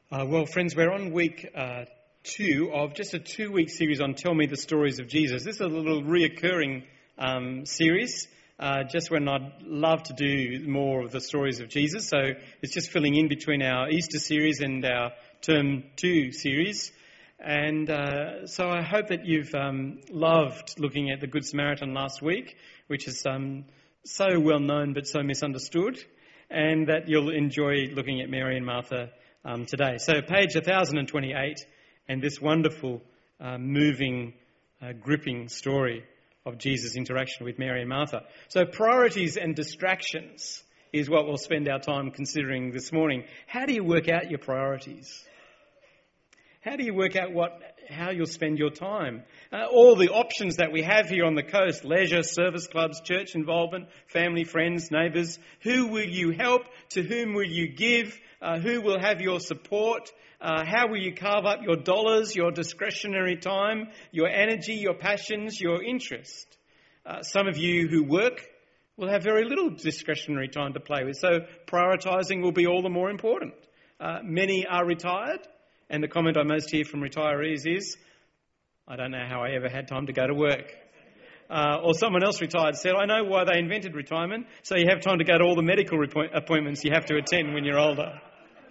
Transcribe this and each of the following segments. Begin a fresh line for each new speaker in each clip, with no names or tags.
Well, friends, we're on week 2 of just a 2-week series on Tell Me the Stories of Jesus. This is a little reoccurring series, just when I'd love to do more of the stories of Jesus. So it's just filling in between our Easter series and our Term 2 series. And so I hope that you've loved looking at the Good Samaritan last week, which is so well known but so misunderstood, and that you'll enjoy looking at Mary and Martha today. So page 1028, and this wonderful, moving, gripping story of Jesus' interaction with Mary and Martha. So priorities and distractions is what we'll spend our time considering this morning. How do you work out your priorities? How do you work out how you'll spend your time? All the options that we have here on the coast: leisure, service clubs, church involvement, family, friends, neighbours. Who will you help? To whom will you give? Who will have your support? How will you carve up your dollars, your discretionary time, your energy, your passions, your interest? Some of you who work will have very little discretionary time to play with, so prioritising will be all the more important. Many are retired, and the comment I most hear from retirees is, "I don't know how I ever had time to go to work." Or someone else retired said, "I know why they invented retirement, so you have time to go to all the medical appointments you have to attend when you're older."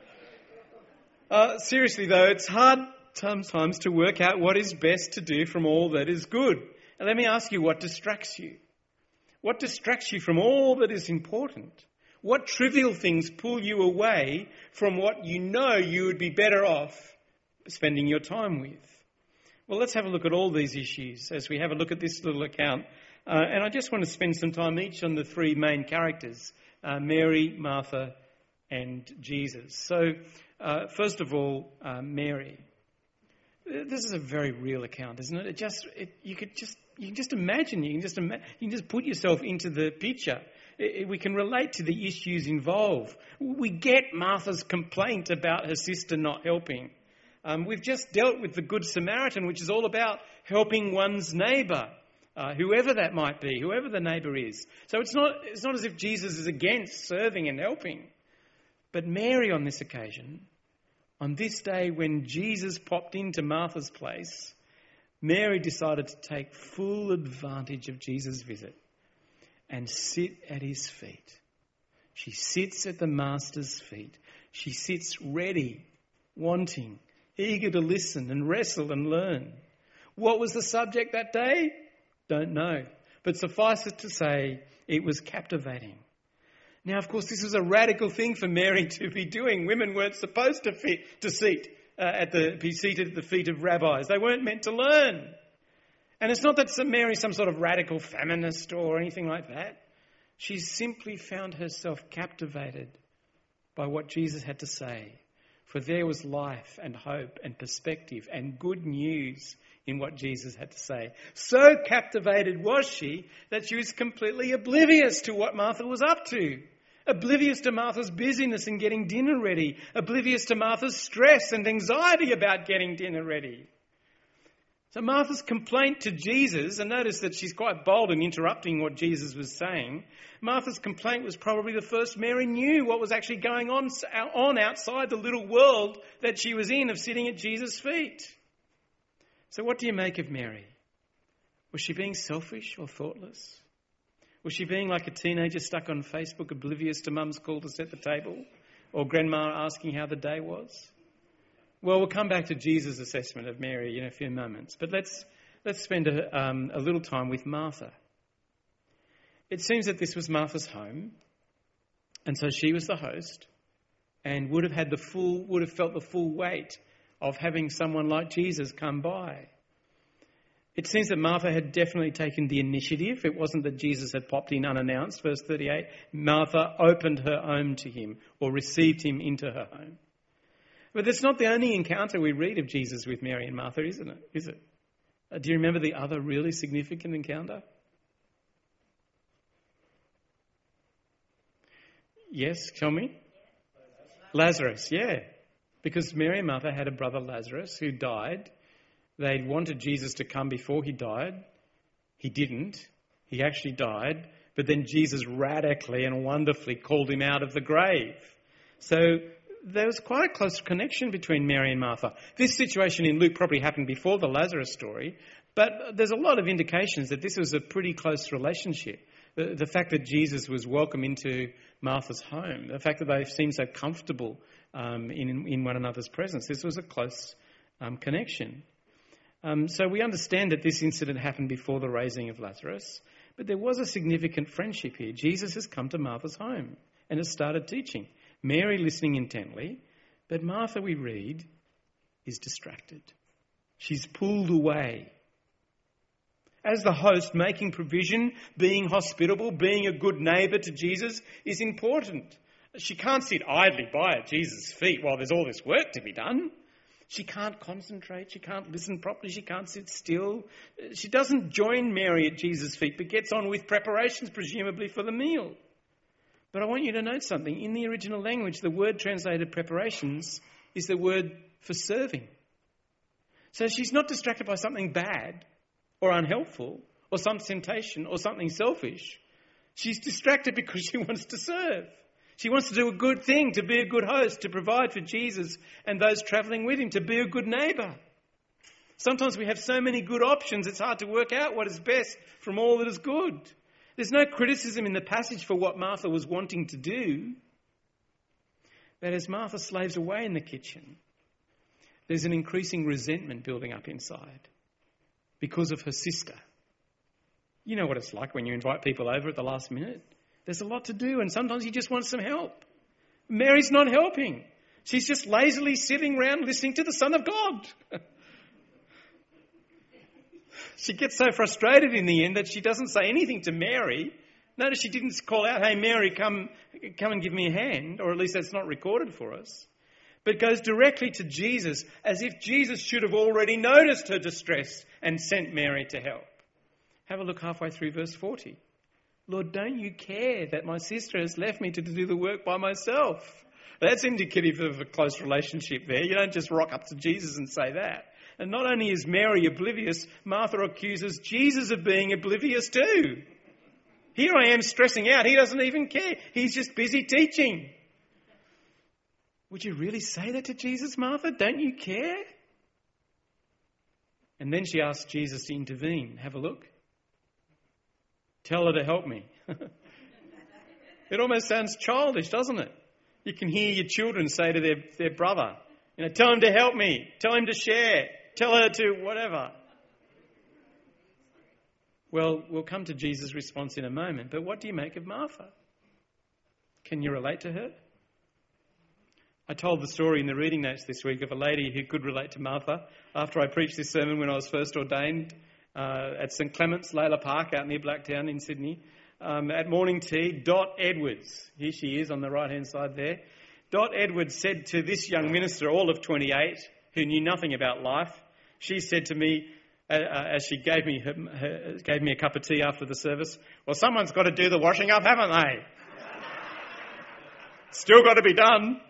Seriously though, it's hard sometimes to work out what is best to do from all that is good. And let me ask you, what distracts you? What distracts you from all that is important? What trivial things pull you away from what you know you would be better off spending your time with? Well, let's have a look at all these issues as we have a look at this little account. And I just want to spend some time each on the three main characters, Mary, Martha, and Jesus. So, first of all, Mary. This is a very real account, isn't it? You can just imagine. You can just put yourself into the picture. We can relate to the issues involved. We get Martha's complaint about her sister not helping. We've just dealt with the Good Samaritan, which is all about helping one's neighbour, whoever that might be, whoever the neighbour is. So it's not as if Jesus is against serving and helping. But Mary on this occasion, on this day when Jesus popped into Martha's place, Mary decided to take full advantage of Jesus' visit and sit at his feet. She sits at the Master's feet. She sits ready, wanting, eager to listen and wrestle and learn. What was the subject that day? Don't know. But suffice it to say, it was captivating. Now, of course, this was a radical thing for Mary to be doing. Women weren't supposed to be seated at the feet of rabbis. They weren't meant to learn. And it's not that Mary's some sort of radical feminist or anything like that. She simply found herself captivated by what Jesus had to say. For there was life and hope and perspective and good news in what Jesus had to say. So captivated was she that she was completely oblivious to what Martha was up to. Oblivious to Martha's busyness in getting dinner ready. Oblivious to Martha's stress and anxiety about getting dinner ready. So Martha's complaint to Jesus, and notice that she's quite bold in interrupting what Jesus was saying. Martha's complaint was probably the first Mary knew what was actually going on outside the little world that she was in of sitting at Jesus' feet. So what do you make of Mary? Was she being selfish or thoughtless? Was she being like a teenager stuck on Facebook, oblivious to mum's call to set the table? Or grandma asking how the day was? Well, we'll come back to Jesus' assessment of Mary in a few moments. But let's spend a little time with Martha. It seems that this was Martha's home, and so she was the host, and would have felt the full weight of having someone like Jesus come by. It seems that Martha had definitely taken the initiative. It wasn't that Jesus had popped in unannounced. Verse 38, Martha opened her home to him, or received him into her home. But that's not the only encounter we read of Jesus with Mary and Martha, isn't it? Is it? Do you remember the other really significant encounter? Yes, tell me. Lazarus, yeah. Because Mary and Martha had a brother Lazarus who died. They'd wanted Jesus to come before he died. He didn't. He actually died. But then Jesus radically and wonderfully called him out of the grave. So there was quite a close connection between Mary and Martha. This situation in Luke probably happened before the Lazarus story, but there's a lot of indications that this was a pretty close relationship. The fact that Jesus was welcome into Martha's home, the fact that they seemed so comfortable in one another's presence, this was a close connection. So we understand that this incident happened before the raising of Lazarus, but there was a significant friendship here. Jesus has come to Martha's home and has started teaching. Mary listening intently, but Martha, we read, is distracted. She's pulled away. As the host, making provision, being hospitable, being a good neighbour to Jesus is important. She can't sit idly by at Jesus' feet while there's all this work to be done. She can't concentrate. She can't listen properly. She can't sit still. She doesn't join Mary at Jesus' feet, but gets on with preparations, presumably for the meal. But I want you to note something. In the original language, the word translated preparations is the word for serving. So she's not distracted by something bad or unhelpful or some temptation or something selfish. She's distracted because she wants to serve. She wants to do a good thing, to be a good host, to provide for Jesus and those travelling with him, to be a good neighbour. Sometimes we have so many good options, it's hard to work out what is best from all that is good. There's no criticism in the passage for what Martha was wanting to do. But as Martha slaves away in the kitchen, there's an increasing resentment building up inside because of her sister. You know what it's like when you invite people over at the last minute. There's a lot to do and sometimes you just want some help. Mary's not helping. She's just lazily sitting around listening to the Son of God. She gets so frustrated in the end that she doesn't say anything to Mary. Notice she didn't call out, "Hey Mary, come and give me a hand," or at least that's not recorded for us. But goes directly to Jesus as if Jesus should have already noticed her distress and sent Mary to help. Have a look halfway through verse 40. "Lord, don't you care that my sister has left me to do the work by myself?" That's indicative of a close relationship there. You don't just rock up to Jesus and say that. And not only is Mary oblivious, Martha accuses Jesus of being oblivious too. Here I am stressing out. He doesn't even care. He's just busy teaching. Would you really say that to Jesus, Martha? Don't you care? And then she asks Jesus to intervene. Have a look. Tell her to help me. It almost sounds childish, doesn't it? You can hear your children say to their brother, tell him to help me, tell him to share, tell her to whatever. Well, we'll come to Jesus' response in a moment, but what do you make of Martha? Can you relate to her? I told the story in the reading notes this week of a lady who could relate to Martha after I preached this sermon when I was first ordained at St Clement's, Layla Park, out near Blacktown in Sydney. At morning tea, Dot Edwards, here she is on the right-hand side there. Dot Edwards said to this young minister, all of 28, who knew nothing about life, she said to me, as she gave me a cup of tea after the service, "Well, someone's got to do the washing up, haven't they? Still got to be done."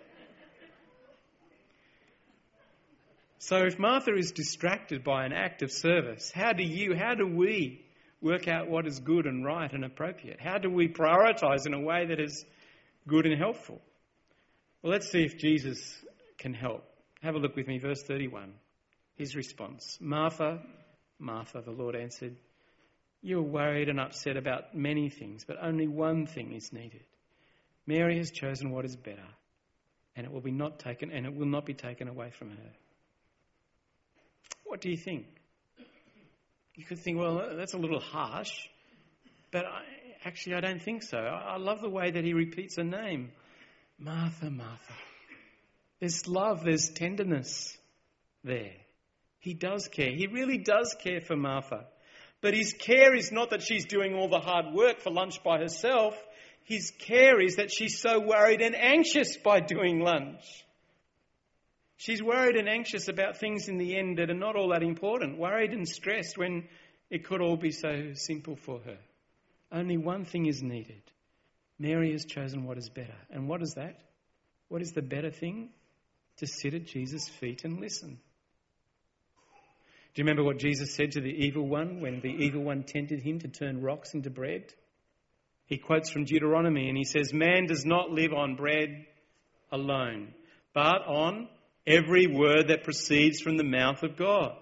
So if Martha is distracted by an act of service, how do we work out what is good and right and appropriate? How do we prioritise in a way that is good and helpful? Well, let's see if Jesus can help. Have a look with me, verse 31. His response. "Martha, Martha," the Lord answered, "you are worried and upset about many things, but only one thing is needed. Mary has chosen what is better, and it will not be taken away from her." What do you think? You could think, well, that's a little harsh, but I don't think so. I love the way that he repeats her name. Martha, Martha. There's love, there's tenderness there. He does care. He really does care for Martha. But his care is not that she's doing all the hard work for lunch by herself. His care is that she's so worried and anxious by doing lunch. She's worried and anxious about things in the end that are not all that important, worried and stressed when it could all be so simple for her. Only one thing is needed. Mary has chosen what is better. And what is that? What is the better thing? To sit at Jesus' feet and listen. Do you remember what Jesus said to the evil one when the evil one tempted him to turn rocks into bread? He quotes from Deuteronomy and he says, "Man does not live on bread alone, but on every word that proceeds from the mouth of God.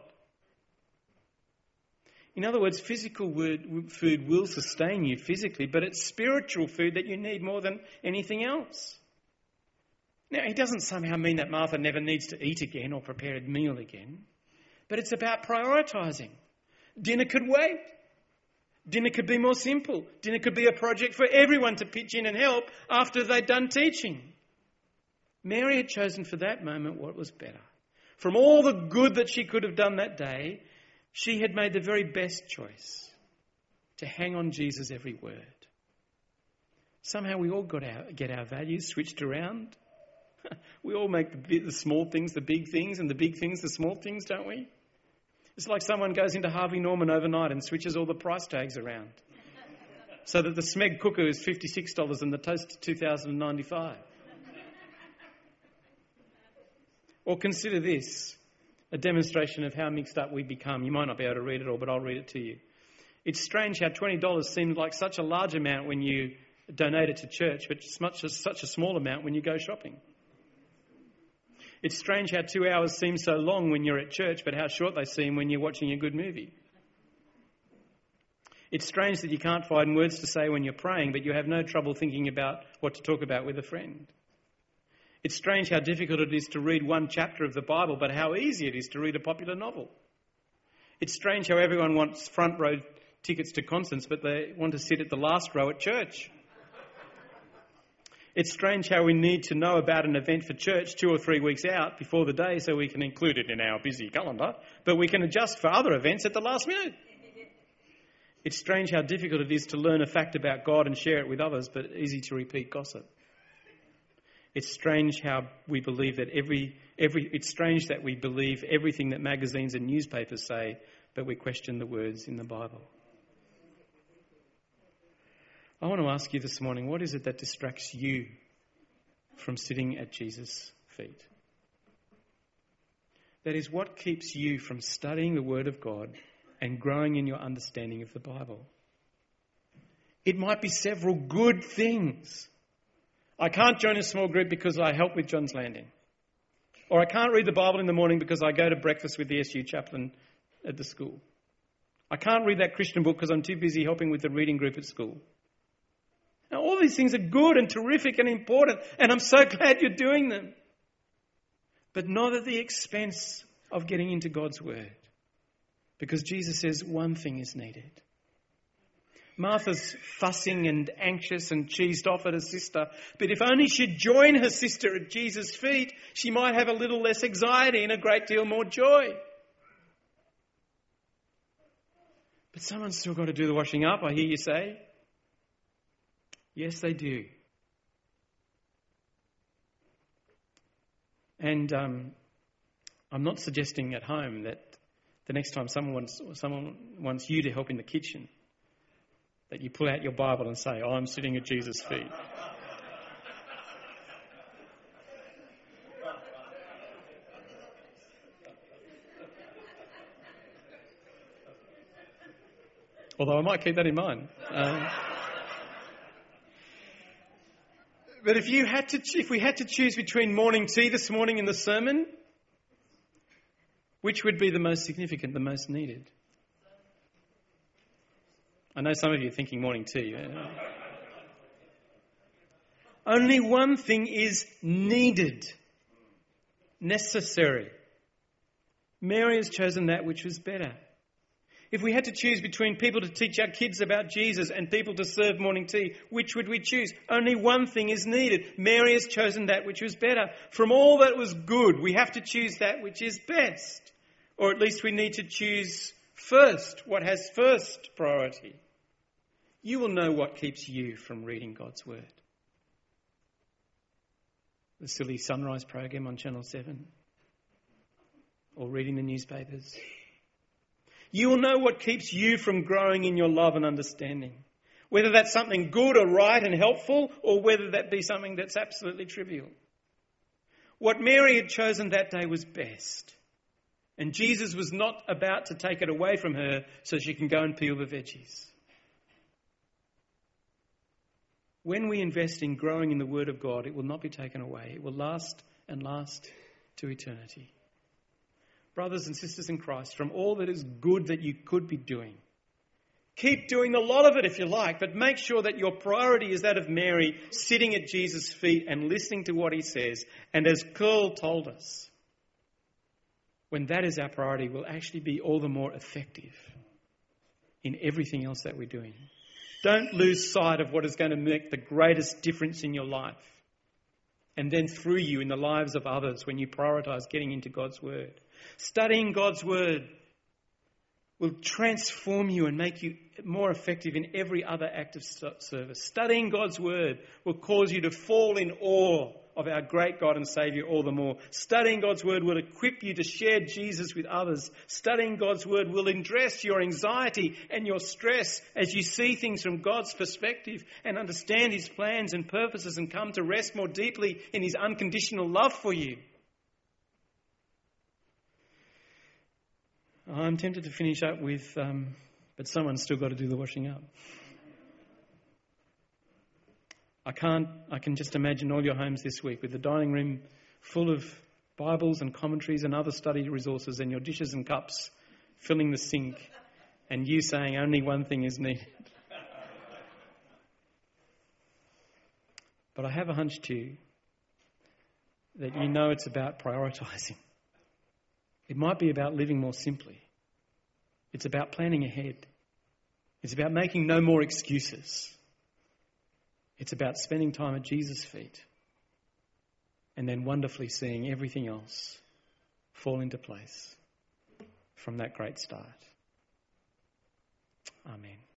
In other words, physical food will sustain you physically, but it's spiritual food that you need more than anything else. Now, he doesn't somehow mean that Martha never needs to eat again or prepare a meal again, but it's about prioritising. Dinner could wait. Dinner could be more simple. Dinner could be a project for everyone to pitch in and help after they'd done teaching. Mary had chosen for that moment what was better. From all the good that she could have done that day, she had made the very best choice to hang on Jesus' every word. Somehow we all get our values switched around. We all make the small things the big things and the big things the small things, don't we? It's like someone goes into Harvey Norman overnight and switches all the price tags around so that the Smeg cooker is $56 and the toast $2,095. Or consider this, a demonstration of how mixed up we become. You might not be able to read it all, but I'll read it to you. It's strange how $20 seems like such a large amount when you donate it to church, but such a small amount when you go shopping. It's strange how 2 hours seem so long when you're at church, but how short they seem when you're watching a good movie. It's strange that you can't find words to say when you're praying, but you have no trouble thinking about what to talk about with a friend. It's strange how difficult it is to read one chapter of the Bible, but how easy it is to read a popular novel. It's strange how everyone wants front row tickets to concerts, but they want to sit at the last row at church. It's strange how we need to know about an event for church 2 or 3 weeks out before the day so we can include it in our busy calendar, but we can adjust for other events at the last minute. It's strange how difficult it is to learn a fact about God and share it with others, but easy to repeat gossip. It's strange how we believe that it's strange that we believe everything that magazines and newspapers say, but we question the words in the Bible. I want to ask you this morning, what is it that distracts you from sitting at Jesus' feet? That is, what keeps you from studying the Word of God and growing in your understanding of the Bible? It might be several good things. I can't join a small group because I help with John's Landing. Or I can't read the Bible in the morning because I go to breakfast with the SU chaplain at the school. I can't read that Christian book because I'm too busy helping with the reading group at school. Now, all these things are good and terrific and important, and I'm so glad you're doing them. But not at the expense of getting into God's Word. Because Jesus says one thing is needed. Martha's fussing and anxious and cheesed off at her sister, but if only she'd join her sister at Jesus' feet, she might have a little less anxiety and a great deal more joy. But someone's still got to do the washing up, I hear you say. Yes, they do. And I'm not suggesting at home that the next time someone wants you to help in the kitchen, that you pull out your Bible and say, I'm sitting at Jesus' feet. Although I might keep that in mind. But if we had to choose between morning tea this morning and the sermon, which would be the most significant, the most needed? I know some of you are thinking morning tea. Only one thing is needed, necessary. Mary has chosen that which was better. If we had to choose between people to teach our kids about Jesus and people to serve morning tea, which would we choose? Only one thing is needed. Mary has chosen that which was better. From all that was good, we have to choose that which is best. Or at least we need to choose first, what has first priority. You will know what keeps you from reading God's Word. The silly sunrise program on Channel 7. Or reading the newspapers. You will know what keeps you from growing in your love and understanding. Whether that's something good or right and helpful, or whether that be something that's absolutely trivial. What Mary had chosen that day was best. And Jesus was not about to take it away from her so she can go and peel the veggies. When we invest in growing in the Word of God, it will not be taken away. It will last and last to eternity. Brothers and sisters in Christ, from all that is good that you could be doing, keep doing a lot of it if you like, but make sure that your priority is that of Mary, sitting at Jesus' feet and listening to what he says. And as Curl told us, when that is our priority, we'll actually be all the more effective in everything else that we're doing. Don't lose sight of what is going to make the greatest difference in your life, and then through you in the lives of others when you prioritise getting into God's Word. Studying God's Word will transform you and make you more effective in every other act of service. Studying God's Word will cause you to fall in awe of our great God and Saviour all the more. Studying God's Word will equip you to share Jesus with others. Studying God's Word will address your anxiety and your stress as you see things from God's perspective and understand his plans and purposes and come to rest more deeply in his unconditional love for you. I'm tempted to finish up with, but someone's still got to do the washing up. I can just imagine all your homes this week with the dining room full of Bibles and commentaries and other study resources and your dishes and cups filling the sink and you saying only one thing is needed. But I have a hunch too that you know it's about prioritising. It might be about living more simply. It's about planning ahead. It's about making no more excuses. It's about spending time at Jesus' feet and then wonderfully seeing everything else fall into place from that great start. Amen.